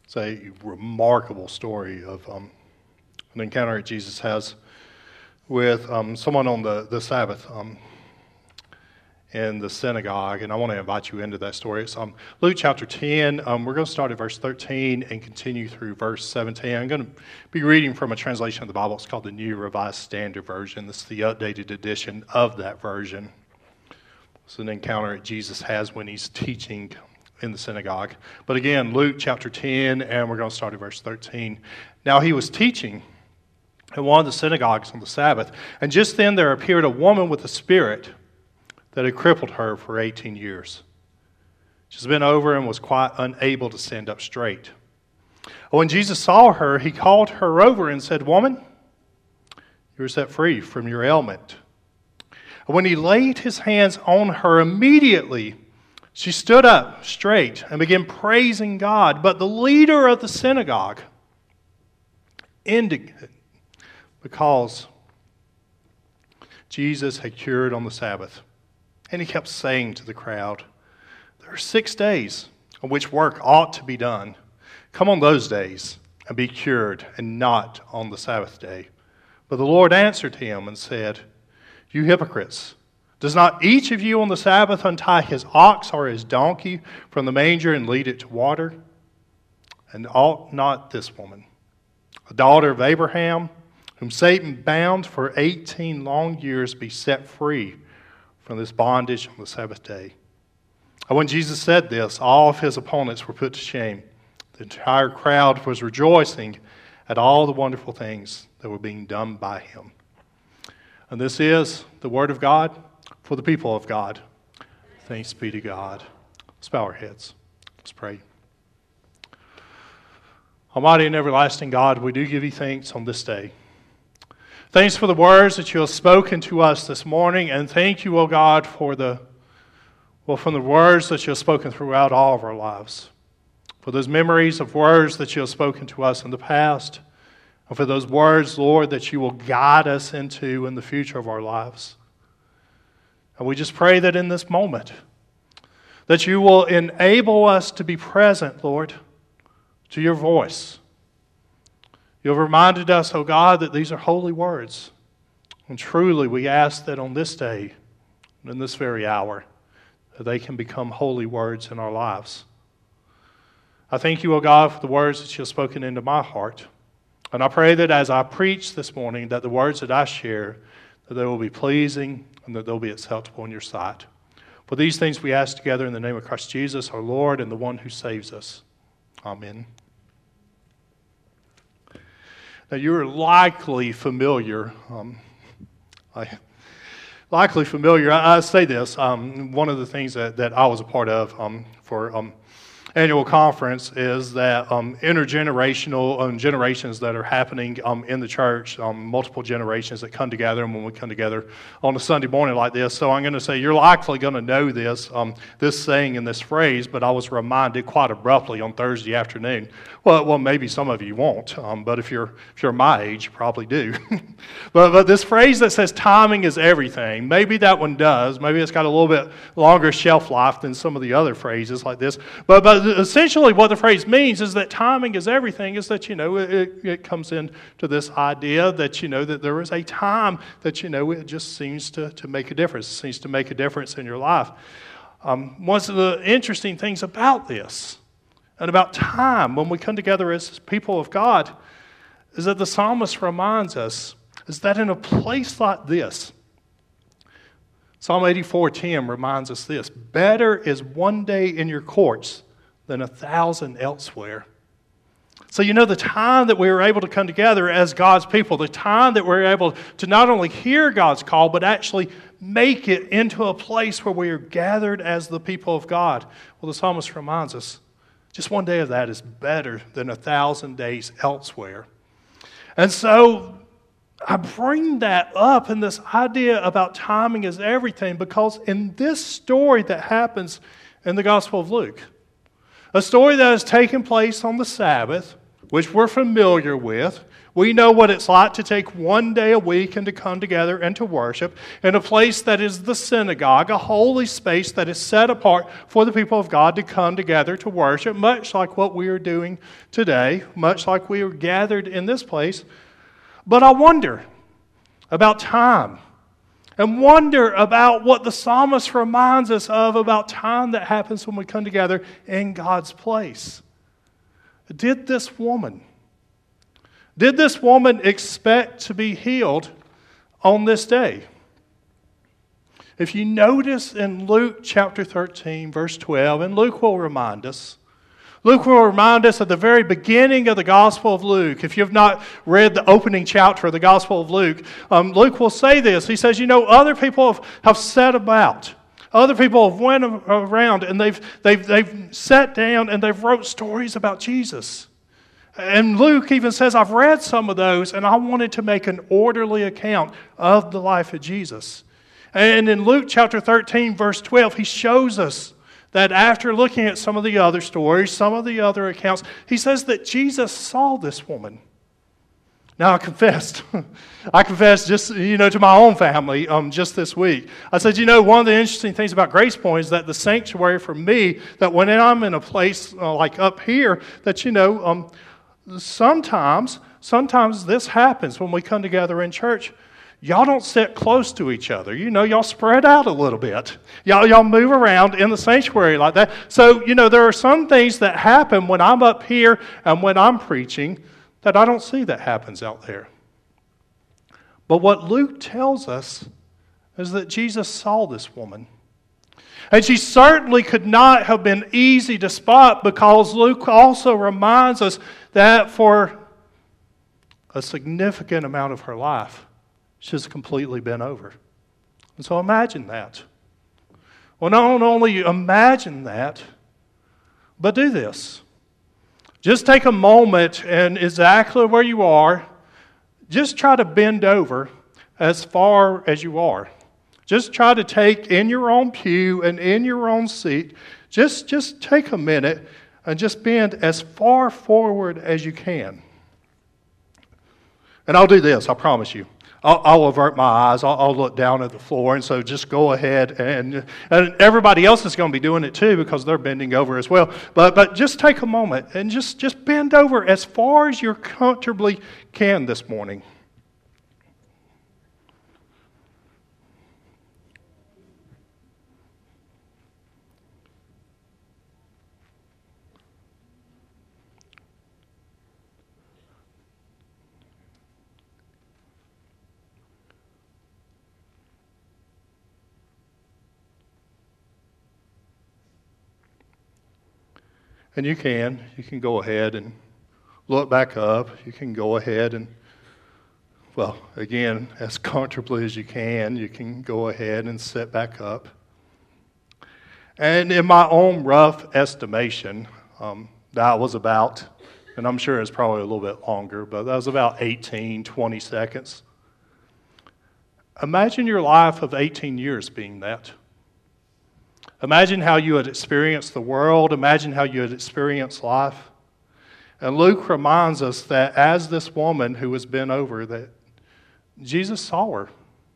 It's a remarkable story of an encounter that Jesus has with someone on the Sabbath in the synagogue, and I want to invite you into that story. It's Luke chapter 10. We're going to start at verse 13 and continue through verse 17. I'm going to be reading from a translation of the Bible. It's called the New Revised Standard Version. This is the updated edition of that version. It's an encounter that Jesus has when he's teaching in the synagogue. But again, Luke chapter 10, and we're going to start at verse 13. Now he was teaching in one of the synagogues on the Sabbath, and just then there appeared a woman with a spirit that had crippled her for 18 years. She's been over and was quite unable to stand up straight. When Jesus saw her, he called her over and said, "Woman, you are set free from your ailment." And when he laid his hands on her, immediately she stood up straight and began praising God. But the leader of the synagogue, indignant because Jesus had cured on the Sabbath, and he kept saying to the crowd, "There are 6 days on which work ought to be done. Come on those days and be cured, and not on the Sabbath day." But the Lord answered him and said, "You hypocrites, does not each of you on the Sabbath untie his ox or his donkey from the manger and lead it to water? And ought not this woman, a daughter of Abraham, whom Satan bound for 18 long years, be set free from this bondage on the Sabbath day?" And when Jesus said this, all of his opponents were put to shame. The entire crowd was rejoicing at all the wonderful things that were being done by him. And this is the word of God for the people of God. Thanks be to God. Let's bow our heads. Let's pray. Almighty and everlasting God, we do give you thanks on this day. Thanks for the words that you have spoken to us this morning, and thank you, O God, from the words that you have spoken throughout all of our lives, for those memories of words that you have spoken to us in the past, and for those words, Lord, that you will guide us into in the future of our lives. And we just pray that in this moment, that you will enable us to be present, Lord, to your voice. You have reminded us, O God, that these are holy words. And truly we ask that on this day, in this very hour, that they can become holy words in our lives. I thank you, O God, for the words that you have spoken into my heart. And I pray that as I preach this morning, that the words that I share, that they will be pleasing and that they'll be acceptable in your sight. For these things we ask together in the name of Christ Jesus, our Lord, and the one who saves us. Amen. Now, you're likely familiar. I say this. One of the things that I was a part of for annual conference is that intergenerational generations that are happening in the church, multiple generations that come together, and when we come together on a Sunday morning like this. So I'm going to say you're likely going to know this saying and this phrase, but I was reminded quite abruptly on Thursday afternoon. Well, maybe some of you won't, but if you're my age, you probably do. but this phrase that says timing is everything, maybe that one does. Maybe it's got a little bit longer shelf life than some of the other phrases like this. But essentially what the phrase means is that timing is everything, is that, it comes into this idea that, that there is a time that, it just seems to make a difference. It seems to make a difference in your life. One of the interesting things about this and about time when we come together as people of God is that the psalmist reminds us is that in a place like this, Psalm 84:10 reminds us this: better is one day in your courts than 1,000 elsewhere. So the time that we were able to come together as God's people, the time that we're able to not only hear God's call, but actually make it into a place where we are gathered as the people of God. Well, the psalmist reminds us, just one day of that is better than 1,000 days elsewhere. And so I bring that up in this idea about timing is everything, because in this story that happens in the Gospel of Luke, a story that has taken place on the Sabbath, which we're familiar with. We know what it's like to take one day a week and to come together and to worship in a place that is the synagogue, a holy space that is set apart for the people of God to come together to worship, much like what we are doing today, much like we are gathered in this place. But I wonder about time and wonder about what the psalmist reminds us of about time that happens when we come together in God's place. Did this woman expect to be healed on this day? If you notice in Luke chapter 13, verse 12, and Luke will remind us at the very beginning of the Gospel of Luke. If you have not read the opening chapter of the Gospel of Luke, Luke will say this. He says, other people have set about. Other people have went around and they've sat down and they've wrote stories about Jesus. And Luke even says, I've read some of those and I wanted to make an orderly account of the life of Jesus. And in Luke chapter 13, verse 12, he shows us that after looking at some of the other stories, some of the other accounts, he says that Jesus saw this woman. Now, I confessed just, to my own family just this week. I said, one of the interesting things about Grace Point is that the sanctuary for me, that when I'm in a place like up here, that, sometimes this happens when we come together in church. Y'all don't sit close to each other. Y'all spread out a little bit. Y'all move around in the sanctuary like that. So, there are some things that happen when I'm up here and when I'm preaching that I don't see that happens out there. But what Luke tells us is that Jesus saw this woman. And she certainly could not have been easy to spot, because Luke also reminds us that for a significant amount of her life, she's completely been over. And so imagine that. Well, not only imagine that, but do this. Just take a moment and exactly where you are, just try to bend over as far as you are. Just try to take in your own pew and in your own seat, just take a minute and just bend as far forward as you can. And I'll do this, I promise you. I'll avert my eyes. I'll look down at the floor. And so just go ahead. And everybody else is going to be doing it too, because they're bending over as well. But just take a moment and just bend over as far as you comfortably can this morning. And you can go ahead and look back up. You can go ahead and, again, as comfortably as you can go ahead and sit back up. And in my own rough estimation, that was about, and I'm sure it's probably a little bit longer, but that was about 18, 20 seconds. Imagine your life of 18 years being that. Imagine how you had experienced the world. Imagine how you had experienced life. And Luke reminds us that as this woman who was bent over, that Jesus saw her.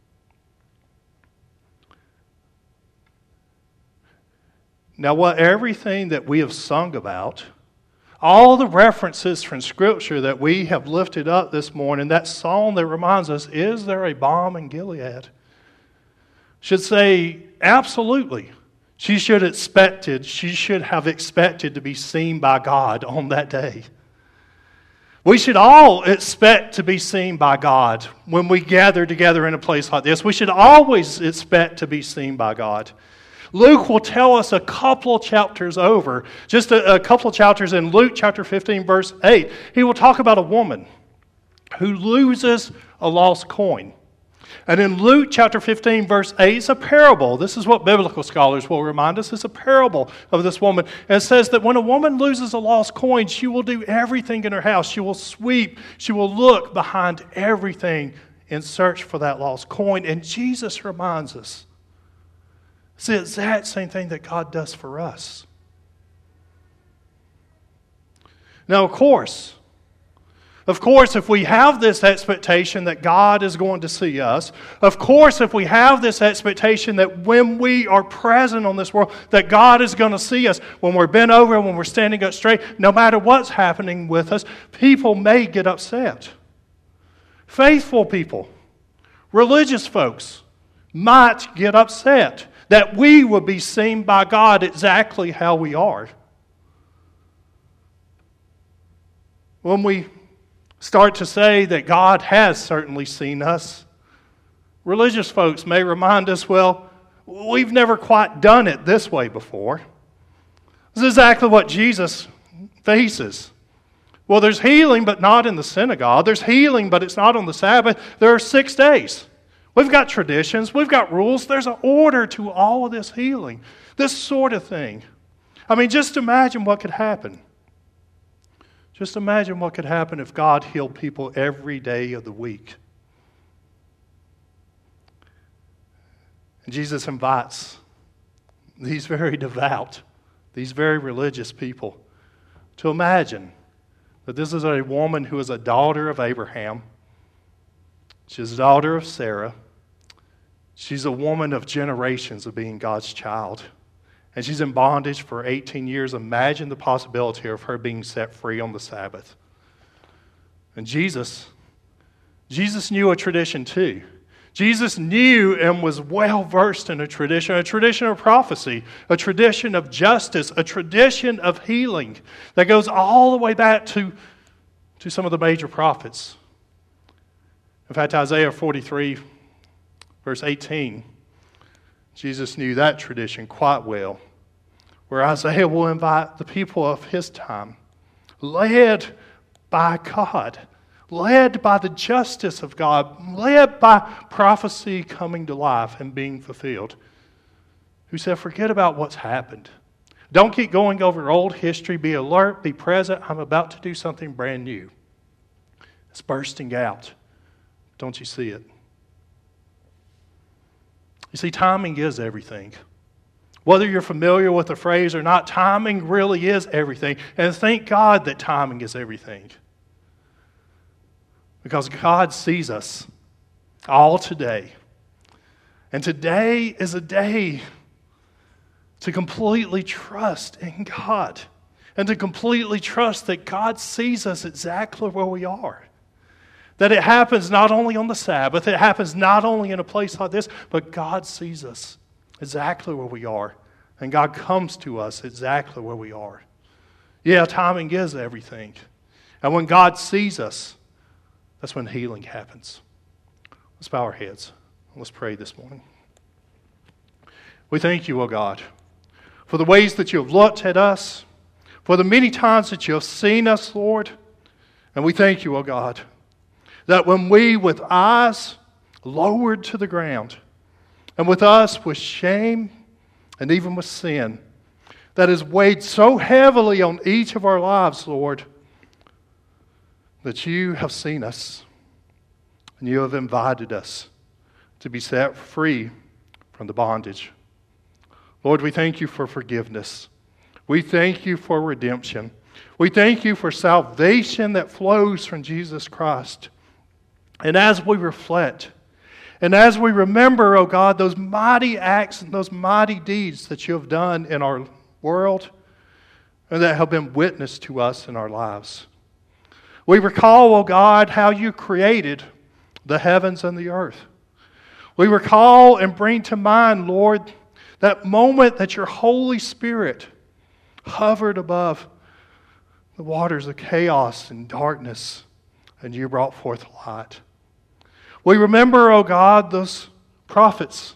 Now, everything that we have sung about, all the references from Scripture that we have lifted up this morning, that song that reminds us, is there a balm in Gilead? Should say, absolutely. She should have expected to be seen by God on that day. We should all expect to be seen by God when we gather together in a place like this. We should always expect to be seen by God. Luke will tell us a couple of chapters over, just a couple of chapters in Luke chapter 15, verse 8. He will talk about a woman who loses a lost coin. And in Luke chapter 15, verse 8, it's a parable. This is what biblical scholars will remind us. It's a parable of this woman. And it says that when a woman loses a lost coin, she will do everything in her house. She will sweep. She will look behind everything in search for that lost coin. And Jesus reminds us, it's the exact same thing that God does for us. Now, of course, Of course, if we have this expectation that God is going to see us, of course, if we have this expectation that when we are present on this world, that God is going to see us, when we're bent over, when we're standing up straight, no matter what's happening with us, people may get upset. Faithful people, religious folks, might get upset that we will be seen by God exactly how we are. When we start to say that God has certainly seen us, religious folks may remind us, well, we've never quite done it this way before. This is exactly what Jesus faces. Well, there's healing, but not in the synagogue. There's healing, but it's not on the Sabbath. There are 6 days. We've got traditions. We've got rules. There's an order to all of this healing, this sort of thing. I mean, just imagine what could happen. Just imagine what could happen if God healed people every day of the week. And Jesus invites these very devout, these very religious people to imagine that this is a woman who is a daughter of Abraham. She's a daughter of Sarah. She's a woman of generations of being God's child. And she's in bondage for 18 years. Imagine the possibility of her being set free on the Sabbath. And Jesus knew a tradition too. Jesus knew and was well versed in a tradition of prophecy, a tradition of justice, a tradition of healing that goes all the way back to some of the major prophets. In fact, Isaiah 43, verse 18, Jesus knew that tradition quite well, where Isaiah will invite the people of his time, led by God, led by the justice of God, led by prophecy coming to life and being fulfilled, who said, forget about what's happened. Don't keep going over old history. Be alert, be present. I'm about to do something brand new. It's bursting out. Don't you see it? You see, timing is everything. Whether you're familiar with the phrase or not, timing really is everything. And thank God that timing is everything. Because God sees us all today. And today is a day to completely trust in God. And to completely trust that God sees us exactly where we are. That it happens not only on the Sabbath, it happens not only in a place like this, but God sees us exactly where we are. And God comes to us exactly where we are. Yeah, timing is everything. And when God sees us, that's when healing happens. Let's bow our heads. Let's pray this morning. We thank you, O God, for the ways that you have looked at us, for the many times that you have seen us, Lord. And we thank you, O God, that when we, with eyes lowered to the ground, and with us with shame and even with sin, that has weighed so heavily on each of our lives, Lord, that you have seen us and you have invited us to be set free from the bondage. Lord, we thank you for forgiveness. We thank you for redemption. We thank you for salvation that flows from Jesus Christ. And as we reflect, and as we remember, oh God, those mighty acts and those mighty deeds that you have done in our world and that have been witnessed to us in our lives, we recall, oh God, how you created the heavens and the earth. We recall and bring to mind, Lord, that moment that your Holy Spirit hovered above the waters of chaos and darkness, and you brought forth light. We remember, oh God, those prophets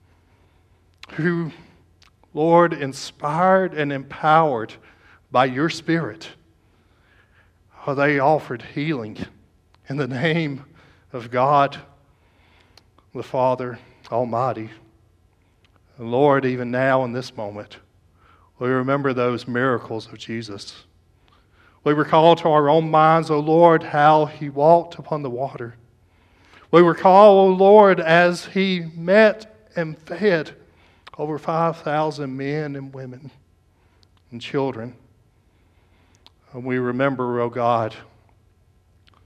who, Lord, inspired and empowered by your Spirit, how they offered healing in the name of God, the Father Almighty. And Lord, even now in this moment, we remember those miracles of Jesus. We recall to our own minds, O Lord, how he walked upon the water. We recall, O Lord, as he met and fed over 5,000 men and women and children. And we remember, O God,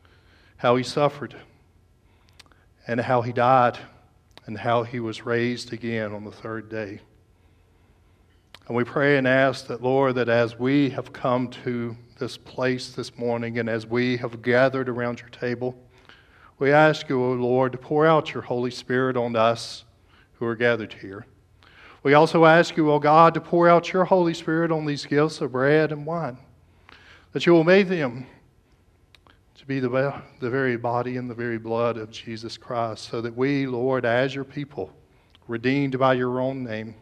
how he suffered, and how he died, and how he was raised again on the third day. And we pray and ask that, Lord, that as we have come to this place this morning and as we have gathered around your table, we ask you, O Lord, to pour out your Holy Spirit on us who are gathered here. We also ask you, O God, to pour out your Holy Spirit on these gifts of bread and wine, that you will make them to be the very body and the very blood of Jesus Christ, so that we, Lord, as your people, redeemed by your own name,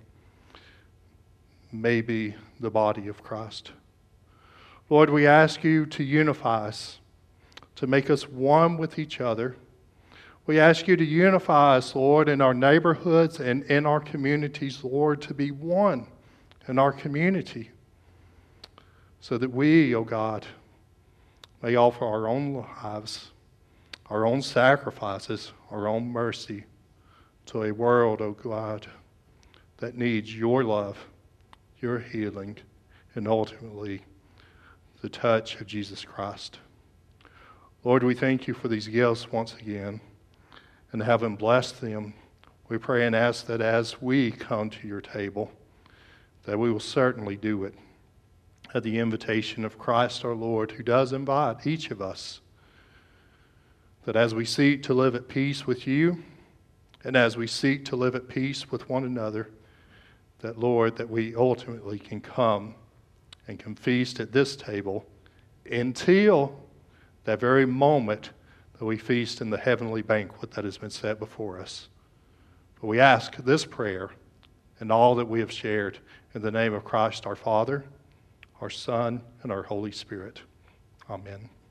may be the body of Christ. Lord, we ask you to unify us, to make us one with each other. We ask you to unify us, Lord, in our neighborhoods and in our communities, Lord, to be one in our community, so that we, O God, may offer our own lives, our own sacrifices, our own mercy to a world, O God, that needs your love, your healing, and ultimately the touch of Jesus Christ. Lord, we thank you for these gifts once again, and having blessed them, we pray and ask that as we come to your table, that we will certainly do it at the invitation of Christ our Lord, who does invite each of us, that as we seek to live at peace with you, and as we seek to live at peace with one another, that, Lord, that we ultimately can come and can feast at this table until that very moment that we feast in the heavenly banquet that has been set before us. But we ask this prayer and all that we have shared in the name of Christ our Father, our Son, and our Holy Spirit. Amen.